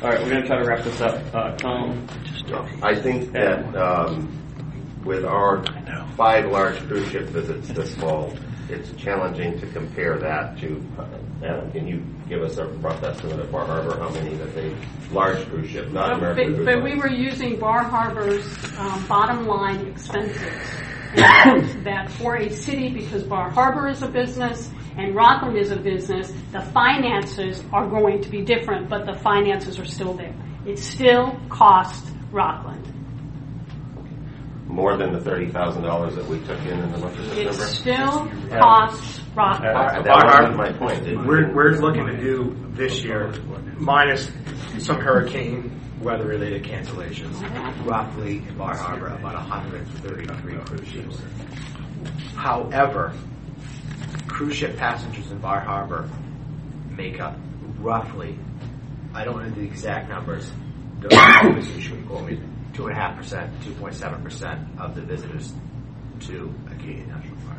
All right, we're going to try to wrap this up. Tom? I think that with our 5 large cruise ship visits this fall, it's challenging to compare that to, Adam, can you give us a rough estimate of Bar Harbor, how many that they, large cruise ship, not American cruise but we were using Bar Harbor's bottom line expenses. And that for a city, because Bar Harbor is a business and Rockland is a business, the finances are going to be different, but the finances are still there. It still costs Rockland. More than the $30,000 that we took in the month of September? It still costs Rockland. That wasn't my point. We're looking to do this year, minus some hurricane weather-related cancellations, roughly in Bar Harbor about 133 cruise ships. However, cruise ship passengers in Bar Harbor make up roughly, I don't know the exact numbers, the should quote me, 2.5%, 2.7% of the visitors to Acadia National Park.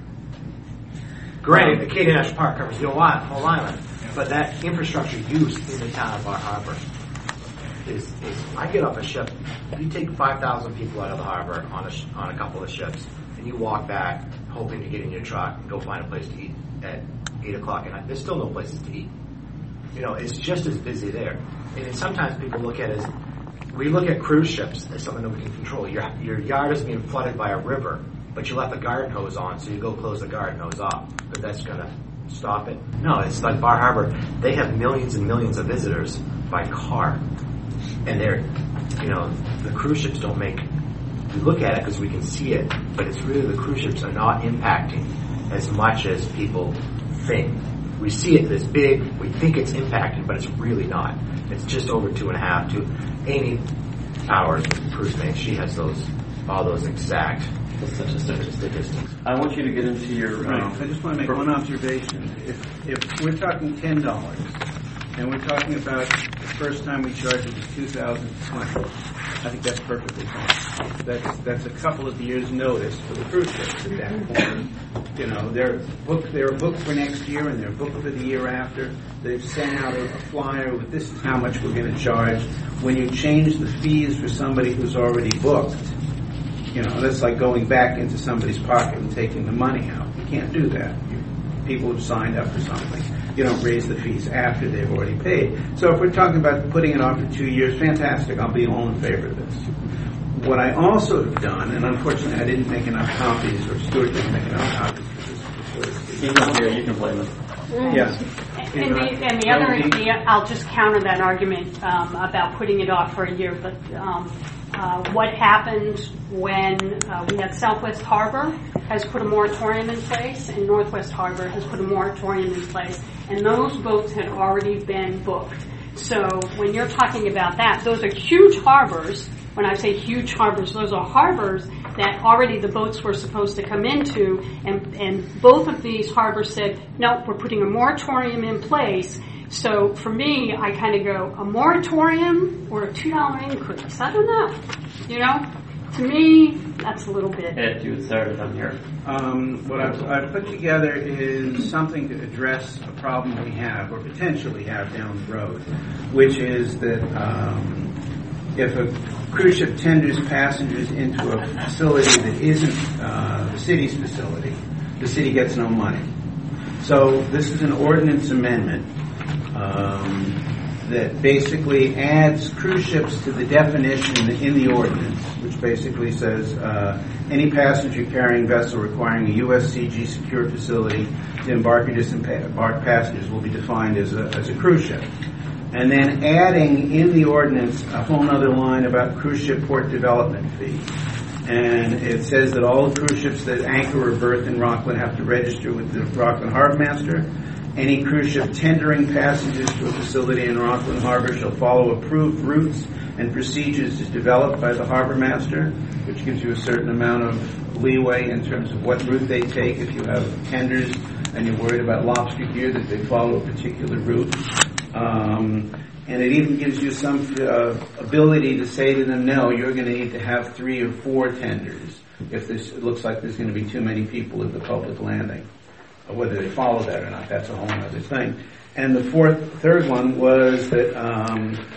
Granted, Acadia National Park covers the whole island, but that infrastructure used in the town of Bar Harbor is I get off a ship, you take 5,000 people out of the harbor on a couple of ships, and you walk back hoping to get in your truck and go find a place to eat at 8 o'clock at night. There's still no places to eat. You know, it's just as busy there. And then sometimes people look at it as, we look at cruise ships as something that we can control. Your yard is being flooded by a river, but you left the garden hose on, so you go close the garden hose off, but that's going to stop it. No, it's like Bar Harbor. They have millions and millions of visitors by car. And they're, you know, the cruise ships don't make, we look at it because we can see it, but it's really the cruise ships are not impacting as much as people think. We see it this big, we think it's impacted, but it's really not. It's just over 2.5 to Amy Powers, cruise mate, she has all those exact statistics. I want you to get into your... Right. I just want to make one observation. If we're talking $10, and we're talking about the first time we charged it was 2020, I think that's perfectly fine. That's a couple of years' notice for the cruise ships at that point. You know, they're booked for next year and they're booked for the year after. They've sent out a flyer with this is how much we're going to charge. When you change the fees for somebody who's already booked, you know, that's like going back into somebody's pocket and taking the money out. You can't do that. People have signed up for something. You don't raise the fees after they've already paid. So if we're talking about putting it off for 2 years, fantastic. I'll be all in favor of this. What I also have done, and unfortunately I didn't make enough copies, or Stuart didn't make enough copies. You can blame it. Yeah. And the other, I'll just counter that argument about putting it off for a year, but what happened when we had Southwest Harbor has put a moratorium in place, and Northwest Harbor has put a moratorium in place, and those boats had already been booked. So when you're talking about that, those are huge harbors. When I say huge harbors, those are harbors that already the boats were supposed to come into, and both of these harbors said, no, we're putting a moratorium in place. So for me, I kind of go, a moratorium or a $2 increase? I don't know. You know, to me, that's a little bit. Ed, you had started on here. What I've put together is something to address a problem we have, or potentially have down the road, which is that if a cruise ship tenders passengers into a facility that isn't the city's facility, the city gets no money. So this is an ordinance amendment that basically adds cruise ships to the definition in the ordinance, which basically says any passenger carrying vessel requiring a USCG secured facility to embark or disembark passengers will be defined as a cruise ship. And then adding in the ordinance a whole other line about cruise ship port development fee. And it says that all cruise ships that anchor or berth in Rockland have to register with the Rockland Harbor Master. Any cruise ship tendering passengers to a facility in Rockland Harbor shall follow approved routes and procedures developed by the Harbor Master, which gives you a certain amount of leeway in terms of what route they take. If you have tenders and you're worried about lobster gear, that they follow a particular route. And it even gives you some ability to say to them, no, you're going to need to have 3 or 4 tenders if it looks like there's going to be too many people at the public landing. Whether they follow that or not, that's a whole other thing. And the third one was that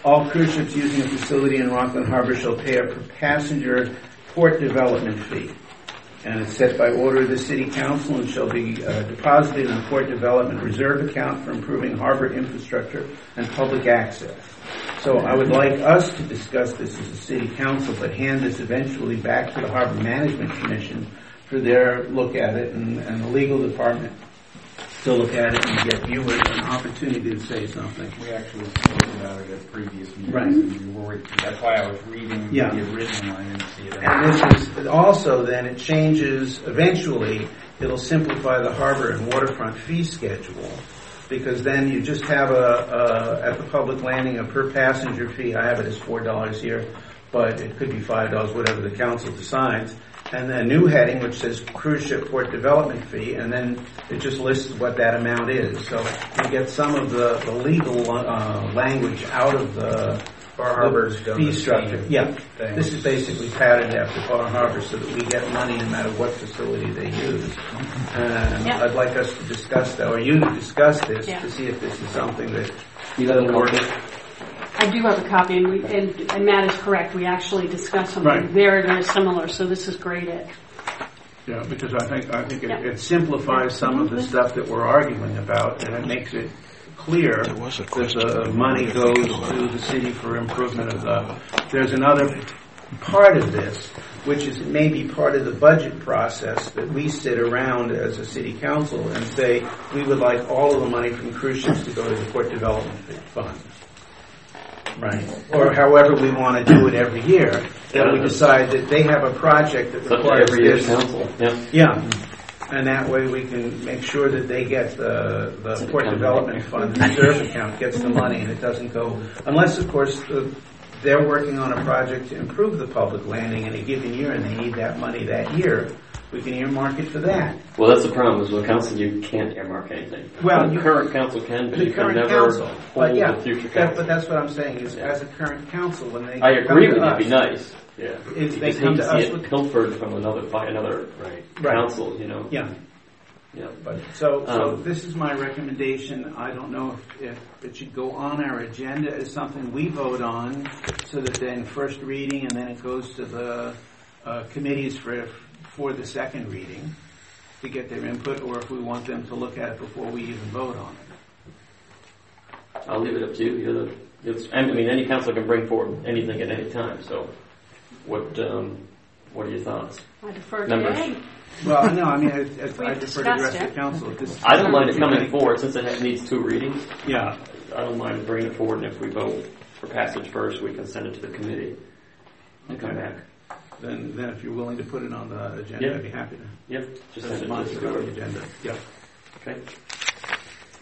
All cruise ships using a facility in Rockland Harbor shall pay a per passenger port development fee. And it's set by order of the City Council and shall be deposited in the Port Development Reserve account for improving harbor infrastructure and public access. So I would like us to discuss this as a City Council, but hand this eventually back to the Harbor Management Commission for their look at it, and the legal department to look at it and get you an opportunity to say something. We actually spoke about it at previous meetings. Right. And we were, that's why I was reading Yeah. the original. I didn't see it. And this is also then it changes eventually. It'll simplify the harbor and waterfront fee schedule, because then you just have at the public landing a per passenger fee. I have it as $4 here, but it could be $5, whatever the council decides. And then a new heading which says cruise ship port development fee, and then it just lists what that amount is. So you get some of the legal language out of the Bar Harbor's done fee the structure. same Yeah, thing. this is basically patterned after Bar Harbor so that we get money no matter what facility they use. And Yeah. I'd like us to discuss that, or you to discuss this, Yeah. to see if this is something that You got a copy? I do have a copy, and Matt is correct. We actually discussed something Right. very, very similar, so this is great. Yeah, because I think Yeah. it simplifies some of the stuff that we're arguing about, and it makes it clear that the money goes to the city for improvement of the. There's another part of this, which is maybe part of the budget process, that we sit around as a city council and say we would like all of the money from cruise ships to go to the port development fund. Right. Or however we want to do it every year, that we decide that they have a project that It's up to requires every year's this. council. Yeah. Yeah. And that way we can make sure that they get the port development fund, the reserve account gets the money, and it doesn't go, unless of course they're working on a project to improve the public landing in a given year and they need that money that year. We can earmark it for that. Well, that's the problem is with council you can't earmark anything. Well, the current council can, but The you can current never council, hold but yeah, the future but council. that's what I'm saying is, as a current council, when they I agree with come you. to It'd be us, nice. Yeah. If You they just come need to to see us it with- pilfered from by another council. You know. Yeah. Yeah. But so this is my recommendation. I don't know if it should go on our agenda as something we vote on, so that then first reading and then it goes to the committees for the second reading to get their input, or if we want them to look at it before we even vote on it. I'll leave it up to you. I mean, any council can bring forward anything at any time. So, what are your thoughts? I defer to Members. Ed. Well, no, I mean, I We've defer to the rest discussed of the it. council. If this is I don't mind it something coming you think- forward since it needs 2 readings. Yeah. I don't mind bringing it forward, and if we vote for passage first, we can send it to the committee and come Okay. back. Then if you're willing to put it on the agenda, Yeah. I'd be happy to. Yep. Just That's send it fine, to it's on the the agenda. Yeah. Okay.